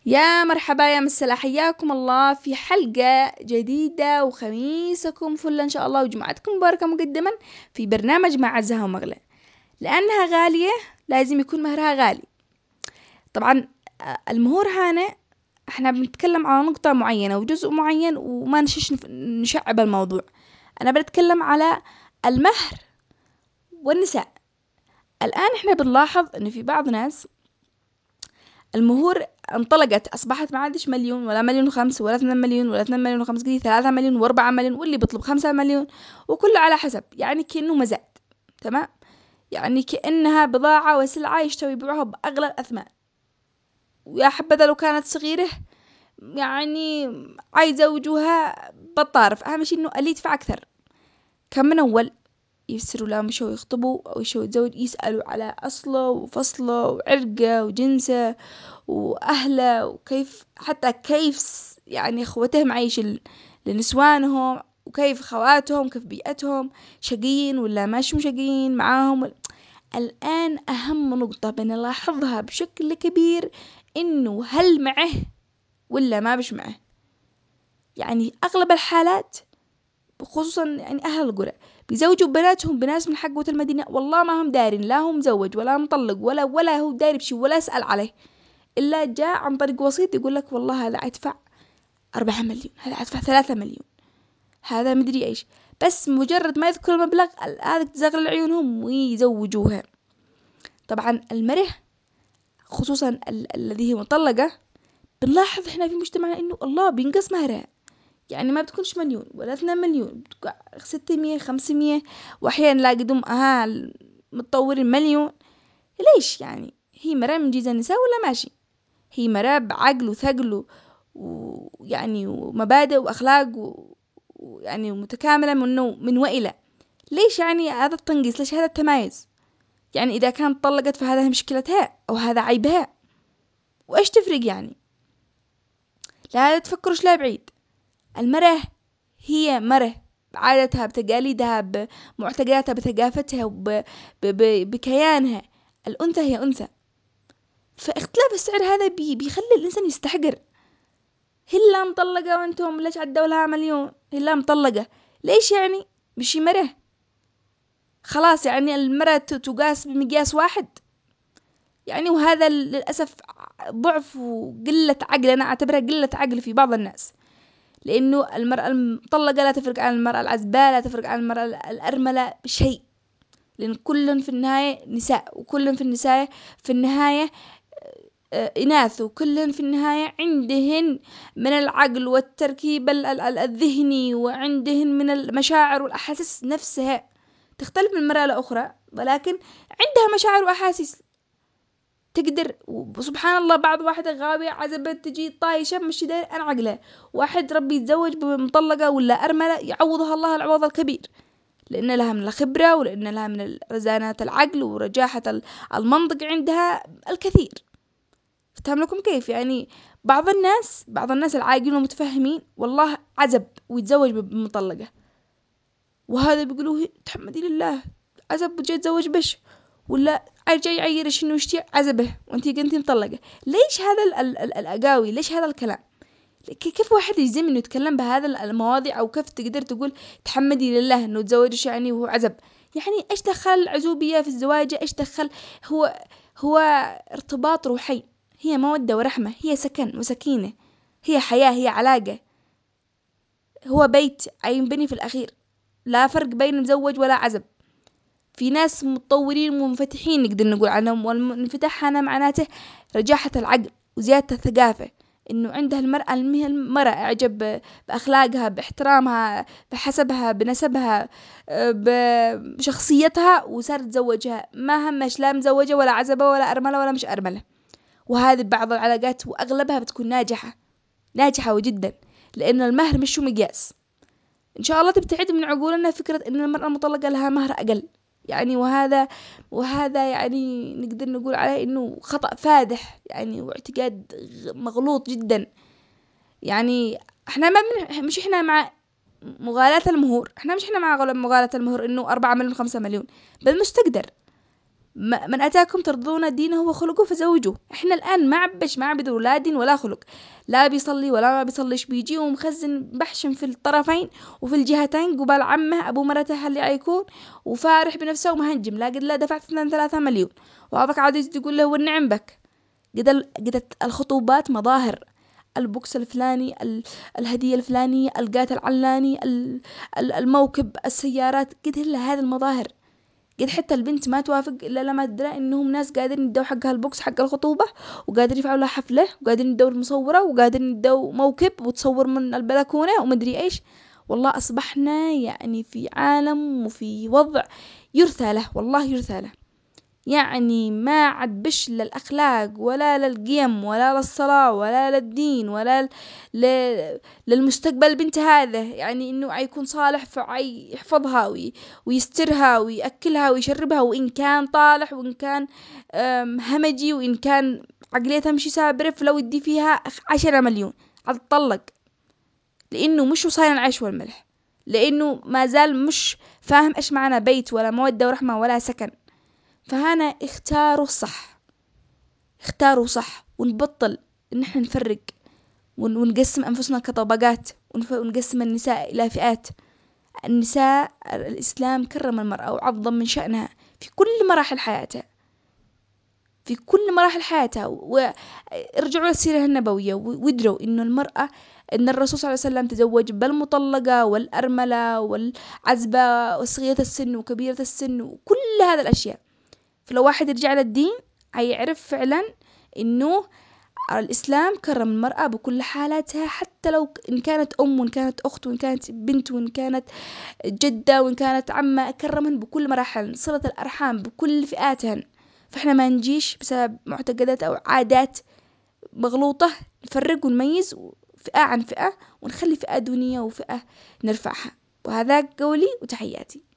يا مرحبا يا مسلا، حياكم الله في حلقة جديدة، وخميسكم فل إن شاء الله، وجمعتكم مباركة مقدما في برنامج مع عزها ومغلى. لأنها غالية لازم يكون مهرها غالي. طبعا المهور هنا احنا بنتكلم على نقطة معينة وجزء معين، وما نشعب الموضوع. أنا بتكلم على المهر والنساء. الآن احنا بنلاحظ إن في بعض ناس المهور انطلقت، أصبحت ما عادش مليون ولا مليون وخمس ولا 2 مليون ولا 2 مليون وخمس، قضي 3 مليون و4 مليون، واللي بيطلب 5 مليون. وكله على حسب، يعني كأنه مزاد. تمام. يعني كأنها بضاعة وسلعة يشتروا يبيعوها بأغلى الأثمان. ويا حبذا لو كانت صغيرة، يعني عايزة وجوها بالطارف. أهم شي إنه اللي يدفع أكثر. كان من أول يفسروا لهم يشوا يخطبوا أو يشوا يتزوج، يسألوا على أصله وفصله وعرقه وجنسه وأهله، وكيف حتى كيف يعني إخوتهم عايش لنسوانهم، وكيف خواتهم، كيف بيئتهم، شقيين ولا ماشي شقيين معاهم. الآن أهم نقطة بنلاحظها بشكل كبير إنه هل معه ولا ما بش معه. يعني أغلب الحالات، خصوصا يعني أهل القرى، بيزوجوا بناتهم بناس من حقوة المدينة، والله ما هم دارين، لا هو مزوج ولا مطلق ولا هو داري بشي ولا يسأل عليه، إلا جاء عن طريق وسيط يقول لك والله هذا أدفع 4 مليون، هذا أدفع 3 مليون، هذا مدري إيش. بس مجرد ما يذكر المبلغ هذا تزغلل عيونهم ويزوجوها. طبعا المرأة خصوصا الذي هي مطلقة، بنلاحظ احنا في مجتمعنا انه الله بينقص مهرها. يعني ما بتكونش مليون ولا 2 مليون، بتكون 600 500، واحيانا نلاقي دم متطورين مليون. ليش؟ يعني هي مرأة من جيزة النساء ولا ماشي؟ هي مرأة بعقل وثقل ويعني ومبادئ واخلاق ويعني متكاملة من وإلى. ليش يعني هذا التنقيص؟ ليش هذا التمايز؟ يعني اذا كانت طلقت فهذا مشكلتها او هذا عيبها، وايش تفرق يعني؟ لا تفكرش لا بعيد. المرأة هي مرأة بعادتها بتقاليدها بمعتقداتها بثقافتها بكيانها. الأنثى هي أنثى. فاختلاف السعر هذا بيخلي الإنسان يستحقر. هلا مطلقة وانتم ليش عدوا لها مليون؟ هلا مطلقة ليش يعني؟ مشي مرة. خلاص يعني المرأة تقاس بمقياس واحد. يعني وهذا للأسف ضعف وقلة عقل، أنا أعتبرها قلة عقل في بعض الناس. لأنه المرأة المطلقة لا تفرق عن المرأة العزباء، لا تفرق عن المرأة الأرملة بشيء. لأن كل في النهاية نساء، وكل في النهاية إناث، وكل في النهاية عندهن من العقل والتركيب الذهني، وعندهن من المشاعر والأحاسيس نفسها. تختلف من المرأة لأخرى، ولكن عندها مشاعر وأحاسيس تقدر. وسبحان الله بعض واحدة غاوية عزبة تجي طايشة مش داير أنا عقلها. واحد ربي يتزوج بمطلقة ولا أرملة، يعوضها الله العوض الكبير، لأن لها من الخبرة، ولأن لها من رزانة العقل ورجاحة المنطق عندها الكثير. فتهم لكم كيف يعني بعض الناس العاقلين والمتفهمين والله عزب ويتزوج بمطلقة، وهذا بيقولوا تحمدي لله عزب وجاي يتزوج بش، ولا جاي يعيرش انه يشتي عزبه وانتي كنتي مطلقة. ليش هذا الاقاوي؟ ليش هذا الكلام؟ كيف واحد يجزم انه يتكلم بهذا المواضيع؟ او كيف تقدر تقول تحمدي لله انه تزوجش يعني وهو عزب؟ يعني ايش دخل العزوبية في الزواج؟ ايش دخل؟ هو ارتباط روحي، هي مودة ورحمة، هي سكن وسكينة، هي حياة، هي علاقة، هو بيت عينبني في الأخير. لا فرق بين مزوج ولا عزب. في ناس متطورين ومنفتحين نقدر نقول عنهم، والانفتاح هنا معناته رجاحة العقل وزيادة الثقافة. انه عندها المرأة اعجب باخلاقها، باحترامها، بحسبها، بنسبها، بشخصيتها، وصار تزوجها ما همش لا مزوجة ولا عزبة ولا ارملة ولا مش ارملة. وهذه بعض العلاقات واغلبها بتكون ناجحة، ناجحة وجدا، لان المهر مش مقياس. ان شاء الله تبتعد من عقولنا فكرة ان المرأة المطلقة لها مهر اقل. يعني وهذا يعني نقدر نقول عليه انه خطأ فادح، يعني واعتقاد مغلوط جدا. يعني احنا ما مش احنا مع مغالاة المهور، احنا مش احنا مع مغالاة المهور انه 4 مليون 5 مليون بالمستقدر. من أتاكم ترضون دينه وخلقه فزوجوه. إحنا الآن ما عبد ولا دين ولا خلق، لا بيصلي ولا ما بيصليش، بيجي ومخزن بحشم في الطرفين وفي الجهتين قبال عمه أبو مرته اللي عيكون، وفارح بنفسه ومهنجم، لا قد لا دفعت 2-3 مليون، وهذاك عاد تقول له والنعم بك. قد الخطوبات مظاهر، البوكس الفلاني، الهدية الفلانية، القات العلاني، الموكب، السيارات، قد هذه المظاهر. قد حتى البنت ما توافق إلا لما تدرى إنهم ناس قادرين يدوا حقها البوكس حق الخطوبة، وقادرين يفعلوا لها حفلة، وقادرين يدوا المصورة، وقادرين يدوا موكب وتصور من البلكونة ومدري إيش. والله أصبحنا يعني في عالم وفي وضع يرثى له، والله يرثى له. يعني ما عاد بش للأخلاق ولا للقيم ولا للصلاة ولا للدين ولا ل... للمستقبل البنت هذا، يعني إنه يكون صالح فيحفظها ويسترها ويأكلها ويشربها، وإن كان طالح وإن كان همجي وإن كان عقليتها مش سابرة، فلو يدي فيها 10 مليون هتطلق، لأنه مش وصاين العيش والملح، لأنه ما زال مش فاهم إيش معنى بيت ولا مودة ورحمة ولا سكن. فهنا اختاروا صح، ونبطل ان احنا نفرق ونقسم انفسنا كطبقات، ونقسم النساء الى فئات. النساء الاسلام كرم المرأة وعظم من شأنها في كل مراحل حياتها، في كل مراحل حياتها. وارجعوا للسيرة النبوية وادروا انه المرأة، ان الرسول صلى الله عليه وسلم تزوج بالمطلقة والارملة والعزبة وصغيرة السن وكبيرة السن وكل هذا الاشياء. فلو واحد يرجع للدين هيعرف فعلا انه الاسلام كرم المرأة بكل حالاتها، حتى لو ان كانت ام وان كانت اخت وان كانت بنت وان كانت جدة وان كانت عمة، كرمهن بكل مراحل صلة الارحام بكل فئاتهن. فاحنا ما نجيش بسبب معتقدات او عادات مغلوطة نفرق ونميز فئة عن فئة ونخلي فئة دونية وفئة نرفعها. وهذا قولي وتحياتي.